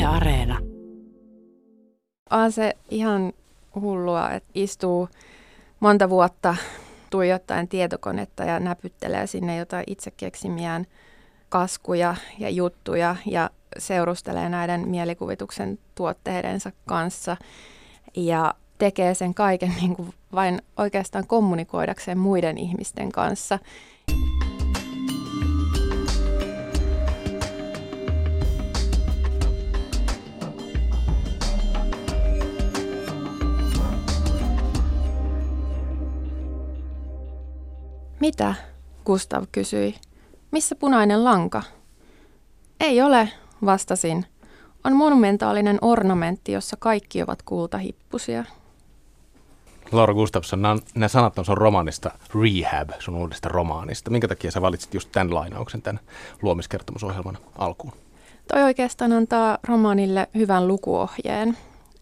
Areena. On se ihan hullua, että istuu monta vuotta tuijottaen tietokonetta ja näpyttelee sinne jotain itse keksimiään kaskuja ja juttuja ja seurustelee näiden mielikuvituksen tuotteidensa kanssa ja tekee sen kaiken niin kuin vain oikeastaan kommunikoidakseen muiden ihmisten kanssa. Mitä? Gustav kysyi. Missä punainen lanka? Ei ole, vastasin. On monumentaalinen ornamentti, jossa kaikki ovat kultahippusia. Laura Gustafsson, nämä sanat on sun romaanista Rehab, sun uudesta romaanista. Minkä takia sä valitsit just tämän lainauksen tämän luomiskertomusohjelman alkuun? Toi oikeastaan antaa romaanille hyvän lukuohjeen,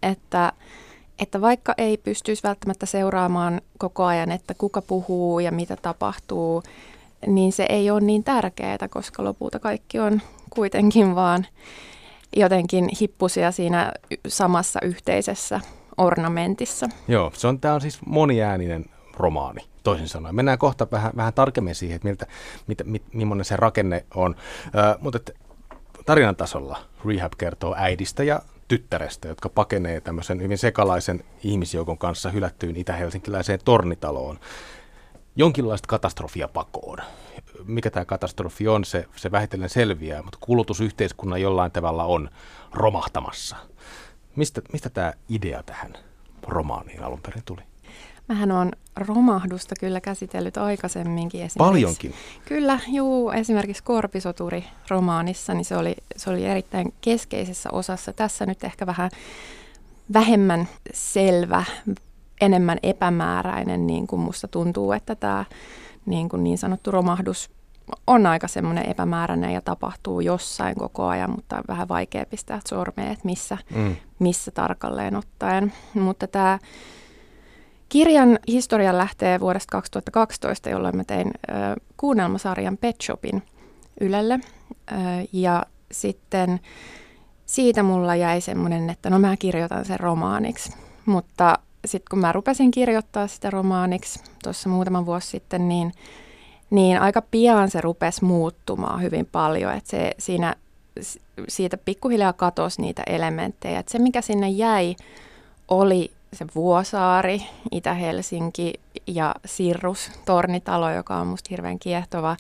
että vaikka ei pystyisi välttämättä seuraamaan koko ajan, että kuka puhuu ja mitä tapahtuu, niin se ei ole niin tärkeää, koska lopulta kaikki on kuitenkin vaan jotenkin hippusia siinä samassa yhteisessä ornamentissa. Joo, tämä on siis moniääninen romaani, toisin sanoen. Mennään kohta vähän tarkemmin siihen, että millainen se rakenne on. Mutta tarinan tasolla Rehab kertoo äidistä ja tyttärestä, jotka pakenee tämmöisen hyvin sekalaisen ihmisjoukon kanssa hylättyyn itä-helsinkiläiseen tornitaloon. Jonkinlaista katastrofia pakoon. Mikä tämä katastrofi on, se vähitellen selviää, mutta kulutusyhteiskunnan jollain tavalla on romahtamassa. Mistä tämä idea tähän romaaniin alun perin tuli? Mähän olen romahdusta kyllä käsitellyt aikaisemminkin. Paljonkin? Kyllä, esimerkiksi Korpisoturi-romaanissa niin se oli erittäin keskeisessä osassa. Tässä nyt ehkä vähän vähemmän selvä, enemmän epämääräinen, niin kuin musta tuntuu, että tämä niin sanottu romahdus on aika semmoinen epämääräinen ja tapahtuu jossain koko ajan, mutta vähän vaikea pistää sormeen, että missä tarkalleen ottaen. Mutta tämä kirjan historia lähtee vuodesta 2012, jolloin mä tein kuunnelmasarjan Pet Shopin Ylelle. Ja sitten siitä mulla jäi semmoinen, että no mä kirjoitan sen romaaniksi. Mutta sitten kun mä rupesin kirjoittaa sitä romaaniksi tuossa muutama vuosi sitten, niin aika pian se rupesi muuttumaan hyvin paljon. Että siitä pikkuhiljaa katosi niitä elementtejä. Että se, mikä sinne jäi, oli se Vuosaari, Itä-Helsinki ja Sirrus, tornitalo, joka on musta hirveän kiehtova.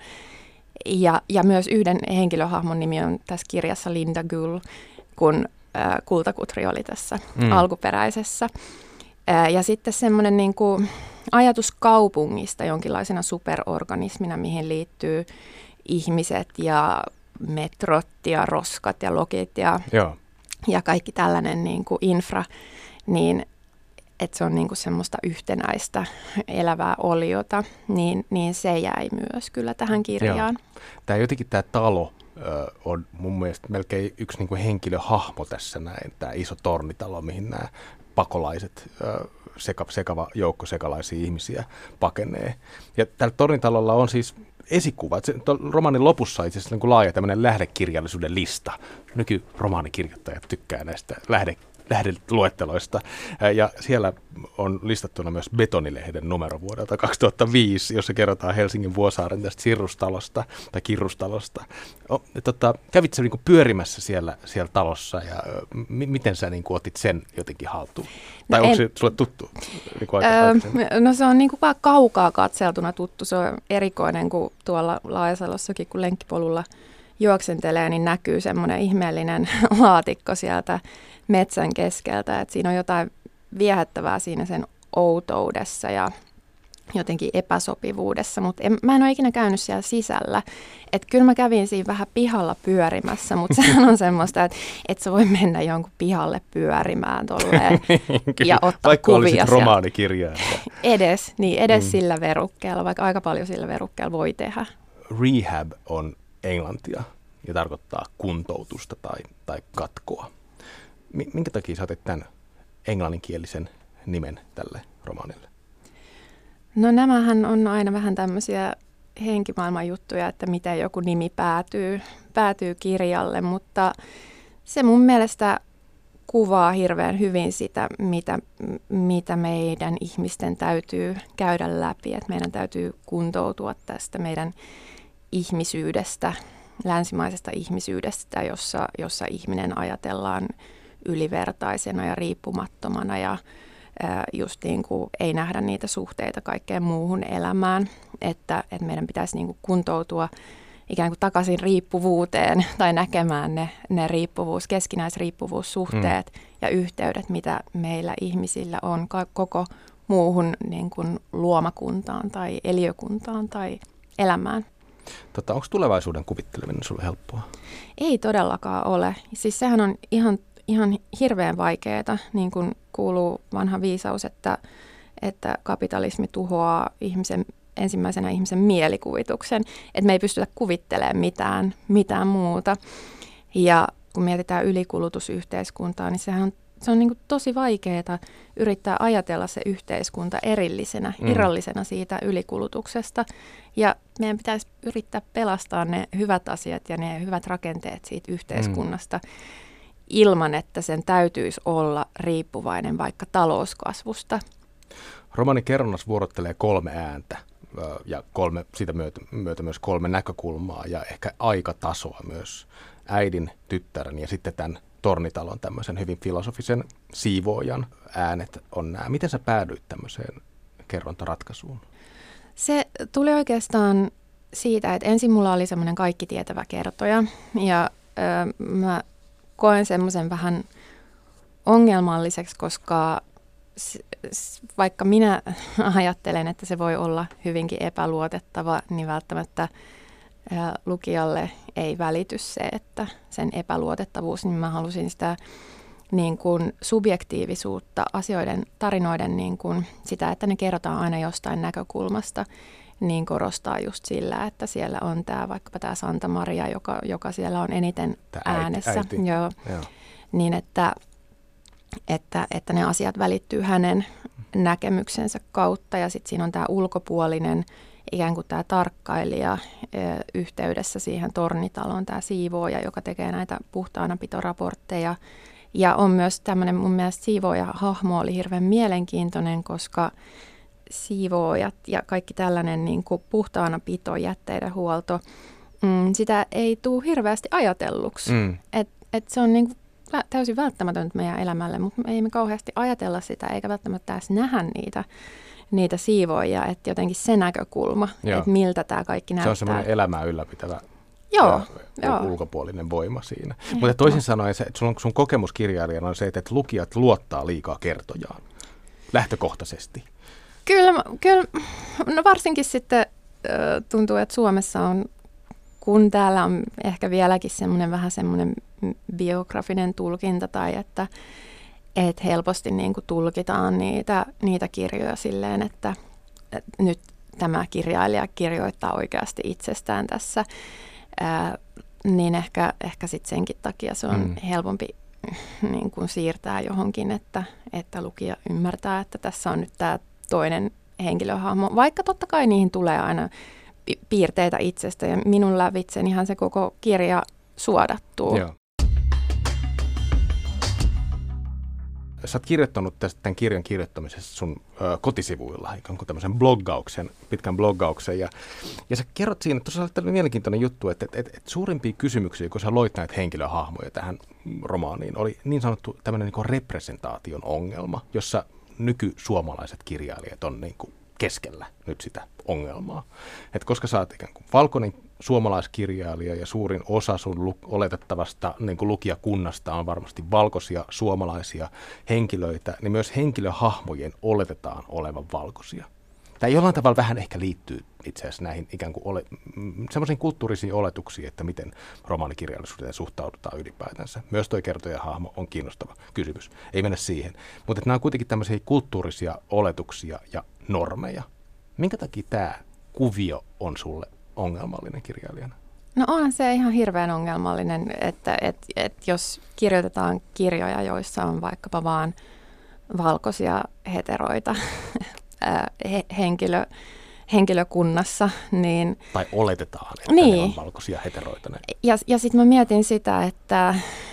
Ja myös yhden henkilöhahmon nimi on tässä kirjassa Linda Gull, kun Kultakutri oli tässä alkuperäisessä. Ja sitten semmoinen niin kuin ajatus kaupungista jonkinlaisena superorganismina, mihin liittyy ihmiset ja metrot ja roskat ja lokit ja kaikki tällainen niin kuin infra, niin että se on niin kuin semmoista yhtenäistä elävää oliota, niin se jäi myös kyllä tähän kirjaan. Tämä talo on mun mielestä melkein yksi niin kuin henkilöhahmo tässä näin, tämä iso tornitalo, mihin nämä pakolaiset, sekava joukko sekalaisia ihmisiä pakenee. Ja tällä tornitalolla on siis esikuva. Romaanin lopussa itse asiassa niin laaja tämmöinen lähdekirjallisuuden lista. Nykyromaanikirjoittajat tykkää näistä lähdeluetteloista. Ja siellä on listattuna myös Betonilehden numero vuodelta 2005, jossa kerrotaan Helsingin Vuosaaren tästä Sirrustalosta tai Kirrustalosta. Kävit sä niin pyörimässä siellä talossa ja miten sä niin otit sen jotenkin haltuun? Tai onko se sulle tuttu? No se on niin kuin kaukaa katseltuna tuttu. Se on erikoinen, kun tuolla Laajasalossakin, kun lenkkipolulla juoksentelee, niin näkyy semmoinen ihmeellinen laatikko sieltä metsän keskeltä, että siinä on jotain viehättävää siinä sen outoudessa ja jotenkin epäsopivuudessa, mutta mä en ole ikinä käynyt siellä sisällä. Että kyllä mä kävin siinä vähän pihalla pyörimässä, mutta sehän on semmoista, että et sä voi mennä jonkun pihalle pyörimään tolleen ja ottaa vaikka kuvia. Vaikka olisit romaanikirjaa. Edes sillä verukkeella, vaikka aika paljon sillä verukkeella voi tehdä. Rehab on englantia ja tarkoittaa kuntoutusta tai katkoa. Minkä takia sä otit tämän englanninkielisen nimen tälle romaanille? No nämähän on aina vähän tämmöisiä henkimaailman juttuja, että miten joku nimi päätyy kirjalle, mutta Se mun mielestä kuvaa hirveän hyvin sitä, mitä meidän ihmisten täytyy käydä läpi. Että meidän täytyy kuntoutua tästä meidän ihmisyydestä, länsimaisesta ihmisyydestä, jossa ihminen ajatellaan ylivertaisena ja riippumattomana ja just niin kuin ei nähdä niitä suhteita kaikkeen muuhun elämään. Että meidän pitäisi niin kuin kuntoutua ikään kuin takaisin riippuvuuteen tai näkemään ne keskinäisriippuvuussuhteet ja yhteydet, mitä meillä ihmisillä on koko muuhun niin kuin luomakuntaan tai eliökuntaan tai elämään. Onko tulevaisuuden kuvitteleminen sulle helppoa? Ei todellakaan ole. Siis sehän on ihan hirveän vaikeaa, niin kuin kuuluu vanha viisaus, että kapitalismi tuhoaa ensimmäisenä ihmisen mielikuvituksen, että me ei pystytä kuvittelemaan mitään muuta. Ja kun mietitään ylikulutusyhteiskuntaa, niin se on niin kuin tosi vaikeaa yrittää ajatella se yhteiskunta erillisenä, irrallisena siitä ylikulutuksesta. Ja meidän pitäisi yrittää pelastaa ne hyvät asiat ja ne hyvät rakenteet siitä yhteiskunnasta ilman, että sen täytyisi olla riippuvainen vaikka talouskasvusta. Romaani kerronnassa vuorottelee 3 ääntä ja sitä myötä myös 3 näkökulmaa ja ehkä aikatasoa myös. Äidin, tyttären ja sitten tämän Tornitalon tämmöisen hyvin filosofisen siivoojan äänet on nämä. Miten sä päädyit tämmöiseen kerrontaratkaisuun? Se tuli oikeastaan siitä, että ensin mulla oli semmoinen kaikki tietävä kertoja ja mä koen semmoisen vähän ongelmalliseksi, koska vaikka minä ajattelen, että se voi olla hyvinkin epäluotettava, niin välttämättä lukijalle ei välity se, että sen epäluotettavuus, niin mä halusin sitä niin kuin subjektiivisuutta, asioiden, tarinoiden niin kuin sitä, että ne kerrotaan aina jostain näkökulmasta, niin korostaa just sillä, että siellä on vaikkapa tämä Santa Maria, joka siellä on eniten äänessä. Äiti. Joo. Niin että ne asiat välittyy hänen näkemyksensä kautta ja sitten siinä on tämä ulkopuolinen ikään kuin tämä tarkkailija yhteydessä siihen Tornitaloon, tämä siivooja, joka tekee näitä puhtaanapitoraportteja. Ja on myös tämmöinen, mun mielestä siivooja-hahmo oli hirveän mielenkiintoinen, koska siivoojat ja kaikki tällainen niin kuin puhtaanapito, jätteiden huolto, sitä ei tule hirveästi ajatelluksi. Et se on niin kuin täysin välttämätöntä meidän elämälle, mutta ei me kauheasti ajatella sitä, eikä välttämättä edes nähdä niitä siivoojia, että jotenkin se näkökulma, että miltä tämä kaikki näyttää. Se on semmoinen elämää ylläpitävä ulkopuolinen voima siinä. Mutta toisin sanoen, että sun kokemuskirjailijana on se, että lukijat luottaa liikaa kertojaan lähtökohtaisesti. Kyllä, no varsinkin sitten tuntuu, että Suomessa on, kun täällä on ehkä vieläkin vähän semmoinen biografinen tulkinta tai että helposti niin kuin tulkitaan niitä kirjoja silleen, että nyt tämä kirjailija kirjoittaa oikeasti itsestään tässä, niin ehkä sitten senkin takia se on helpompi niin kuin siirtää johonkin, että lukija ymmärtää, että tässä on nyt tämä toinen henkilöhahmo, vaikka totta kai niihin tulee aina piirteitä itsestä ja minun lävitsen ihan se koko kirja suodattuu. Joo. Sä oot kirjoittanut tämän kirjan kirjoittamisesta sun kotisivuilla, ikään kuin tämmöisen pitkän bloggauksen. Ja sä kerrot siinä, että tuossa oli tällainen mielenkiintoinen juttu, että suurimpia kysymyksiä, kun sä loit näitä henkilöhahmoja tähän romaaniin, oli niin sanottu tämmöinen niin kuin representaation ongelma, jossa nykysuomalaiset kirjailijat on niin kuin keskellä nyt sitä ongelmaa. Et koska sä oot ikään kuin valkoinen suomalaiskirjailija ja suurin osa sun oletettavasta niin kuin lukijakunnasta on varmasti valkoisia suomalaisia henkilöitä, niin myös henkilöhahmojen oletetaan olevan valkoisia. Tämä jollain tavalla vähän ehkä liittyy itse asiassa näihin ikään kuin semmoisiin kulttuurisiin oletuksiin, että miten romaanikirjallisuuteen suhtaudutaan ylipäätänsä. Myös toi kertojahahmo on kiinnostava kysymys. Ei mennä siihen. Mutta nämä on kuitenkin tämmöisiä kulttuurisia oletuksia ja normeja. Minkä takia tämä kuvio on sulle ongelmallinen kirjailijana? No onhan se ihan hirveän ongelmallinen, että jos kirjoitetaan kirjoja, joissa on vaikkapa vaan valkoisia heteroita henkilökunnassa, niin... Tai oletetaan, että ne on valkoisia heteroita. Ja sitten mä mietin sitä, että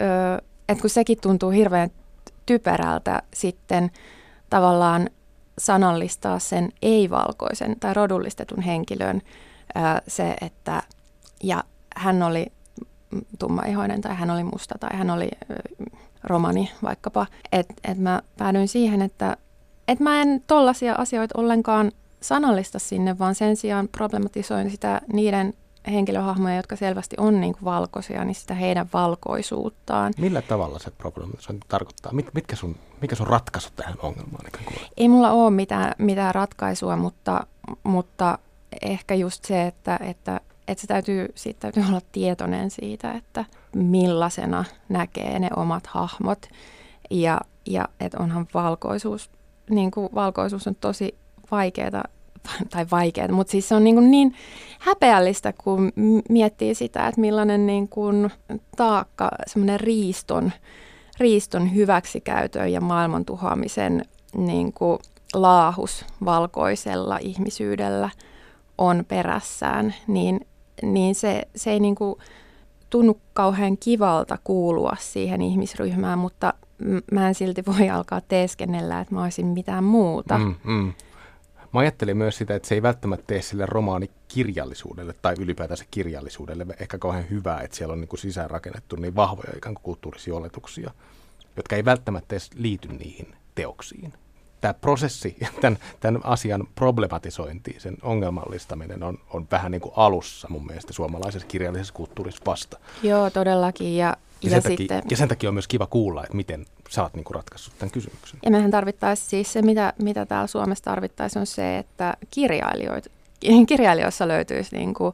että kun sekin tuntuu hirveän typerältä sitten tavallaan sanallistaa sen ei-valkoisen tai rodullistetun henkilön se, että ja hän oli tummaihoinen tai hän oli musta tai hän oli romani vaikkapa. Et mä päädyin siihen, että mä en tollaisia asioita ollenkaan sanallista sinne, vaan sen sijaan problematisoin sitä niiden henkilöhahmoja, jotka selvästi on niin kuin valkoisia, niin sitä heidän valkoisuuttaan. Millä tavalla se problematisointi tarkoittaa? Mikä sun ratkaisu tähän ongelmaan? Ei mulla ole mitään ratkaisua, mutta ehkä just se, että siitä täytyy olla tietoinen siitä, että millaisena näkee ne omat hahmot. Ja että onhan valkoisuus on tosi vaikeaa, mutta siis se on niin häpeällistä, kun miettii sitä, että millainen niin kuin taakka, semmoinen riiston hyväksikäytön ja maailman tuhoamisen niin kuin laahus valkoisella ihmisyydellä on perässään, niin se ei niin kuin tunnu kauhean kivalta kuulua siihen ihmisryhmään, mutta mä en silti voi alkaa teeskennellä, että mä olisin mitään muuta. Mä ajattelin myös sitä, että se ei välttämättä tee sille romaanikirjallisuudelle tai ylipäätänsä kirjallisuudelle ehkä kauhean hyvää, että siellä on niin kuin sisäänrakennettu niin vahvoja ikään kuin kulttuurisia oletuksia, jotka ei välttämättä edes liity niihin teoksiin. Tämä prosessi, tämän asian problematisointi, sen ongelmallistaminen on vähän niin kuin alussa mun mielestä suomalaisessa kirjallisessa kulttuurissa vasta. Joo, todellakin. Ja sen takia on myös kiva kuulla, että miten sä oot niin kuin ratkaissut tämän kysymyksen. Ja mehän tarvittaisiin siis se, mitä täällä Suomessa tarvittaisiin, on se, että kirjailijoissa löytyisi niin kuin,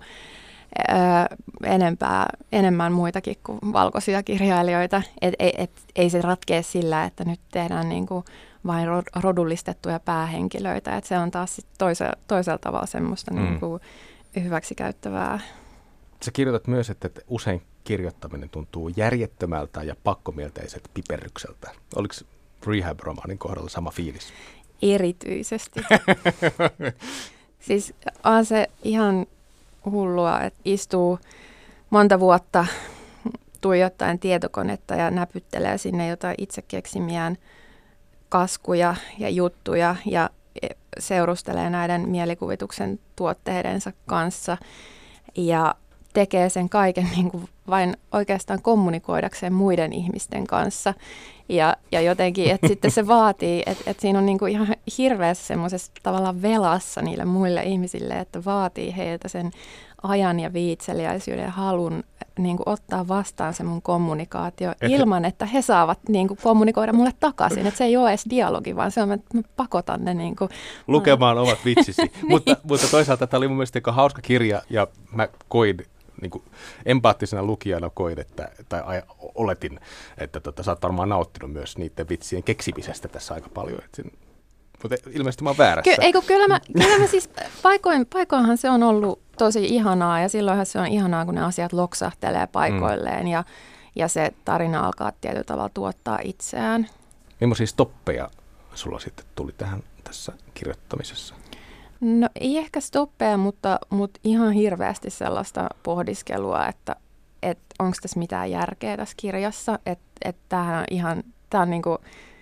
enemmän muitakin kuin valkoisia kirjailijoita. Ei se ratkea sillä, että nyt tehdään niin kuin vain rodullistettuja päähenkilöitä. Et se on taas toisella tavalla semmoista niin kuin hyväksikäyttävää. Sä kirjoitat myös, että usein kirjoittaminen tuntuu järjettömältä ja pakkomielteiseltä piperrykseltä. Oliko Rehab-romaanin kohdalla sama fiilis? Erityisesti. Siis on se ihan hullua, että istuu monta vuotta tuijottaen tietokonetta ja näpyttelee sinne jotain itse keksimiään kaskuja ja juttuja ja seurustelee näiden mielikuvituksen tuotteidensa kanssa ja tekee sen kaiken niin kuin vain oikeastaan kommunikoidakseen muiden ihmisten kanssa. Ja jotenkin, että sitten se vaatii, että siinä on niin kuin ihan hirveässä semmoisessa tavallaan velassa niille muille ihmisille, että vaatii heiltä sen ajan ja viitseliäisyyden ja halun niin kuin ottaa vastaan se mun kommunikaatio ilman, että he saavat niin kuin kommunikoida mulle takaisin. Että se ei ole edes dialogi, vaan se on, että mä pakotan ne niin kuin lukemaan omat vitsisi. Niin. Mutta toisaalta tämä oli mun mielestä hauska kirja ja mä koin niin kuin empaattisena lukijana oletin, että sä oot varmaan nauttinut myös niiden vitsien keksimisestä tässä aika paljon. Mutta ilmeisesti mä oon väärässä. Kyllä mä siis paikoinhan se on ollut tosi ihanaa ja silloinhan se on ihanaa, kun ne asiat loksahtelee paikoilleen ja se tarina alkaa tietyllä tavalla tuottaa itseään. Millaisia stoppeja sulla sitten tuli tässä kirjoittamisessa? No ei ehkä stoppeja, mutta ihan hirveästi sellaista pohdiskelua, että onko tässä mitään järkeä tässä kirjassa. Että tämä on niinku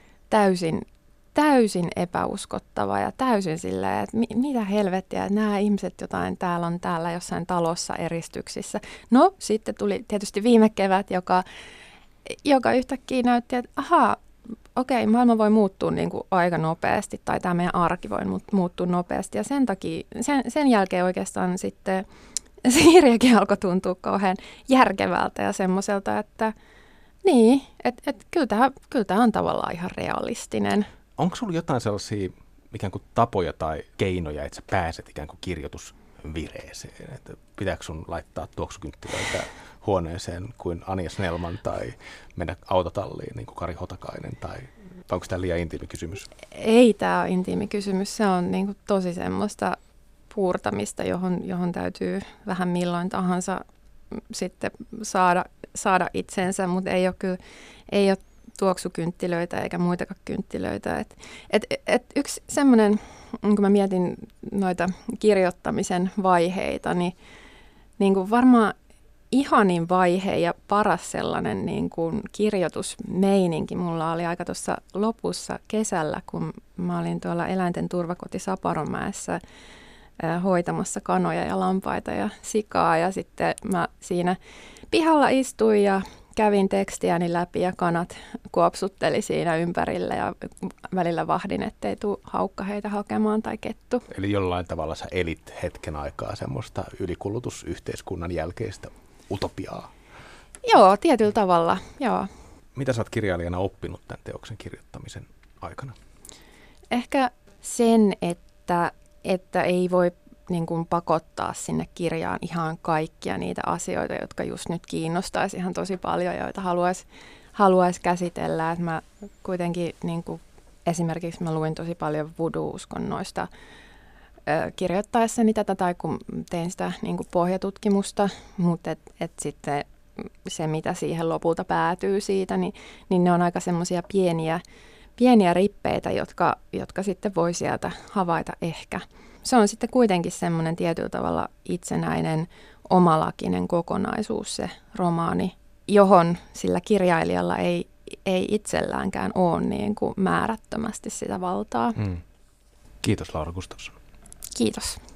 täysin epäuskottava ja täysin silleen, että mitä helvettiä, että nämä ihmiset jotain täällä jossain talossa eristyksissä. No sitten tuli tietysti viime kevät, joka yhtäkkiä näytti, että okei, maailma voi muuttua niin kuin aika nopeasti, tai tämä meidän arki voi muuttua nopeasti, ja sen takia, sen jälkeen oikeastaan sitten se kirjakin alkoi tuntua kauhean järkevältä ja semmoiselta, että niin, että kyllä tämä on tavallaan ihan realistinen. Onko sulla jotain sellaisia ikään kuin tapoja tai keinoja, että sä pääset ikään kuin kirjoitusvireeseen? Että pitääkö sun laittaa tuoksukynttilöitä huoneeseen kuin Anja Snellman tai mennä autotalliin niin kuin Kari Hotakainen? Tai onko tämä liian intiimi kysymys? Ei tämä ole intiimi kysymys. Se on niin kuin tosi semmoista puurtamista, johon täytyy vähän milloin tahansa sitten saada itsensä, mutta ei ole tuoksukynttilöitä eikä muitakaan kynttilöitä. Yksi semmoinen, kun mä mietin noita kirjoittamisen vaiheita, niin kuin varmaan ihanin vaihe ja paras sellainen niin kuin kirjoitusmeininki mulla oli aika tuossa lopussa kesällä, kun mä olin tuolla eläinten turvakoti Saparonmäessä hoitamassa kanoja ja lampaita ja sikaa. Ja sitten mä siinä pihalla istuin ja kävin tekstiäni läpi ja kanat kuopsutteli siinä ympärillä ja välillä vahdin, ettei tule haukka heitä hakemaan tai kettu. Eli jollain tavalla sä elit hetken aikaa semmoista ylikulutusyhteiskunnan jälkeistä utopiaa. Joo, tietyllä tavalla, joo. Mitä sä oot kirjailijana oppinut tämän teoksen kirjoittamisen aikana? Ehkä sen, että ei voi niin kuin pakottaa sinne kirjaan ihan kaikkia niitä asioita, jotka just nyt kiinnostaisi ihan tosi paljon, joita haluaisi käsitellä. Et mä kuitenkin niin kuin, esimerkiksi mä luin tosi paljon voodoo-uskonnoista kirjoittaessani tätä tai kun tein sitä niin kuin pohjatutkimusta, mutta et sitten se, mitä siihen lopulta päätyy siitä, niin ne on aika semmoisia pieniä rippeitä, jotka sitten voi sieltä havaita ehkä. Se on sitten kuitenkin semmoinen tietyllä tavalla itsenäinen, omalakinen kokonaisuus se romaani, johon sillä kirjailijalla ei itselläänkään ole niin kuin määrättömästi sitä valtaa. Kiitos Laura Gustafsson. Kiitos.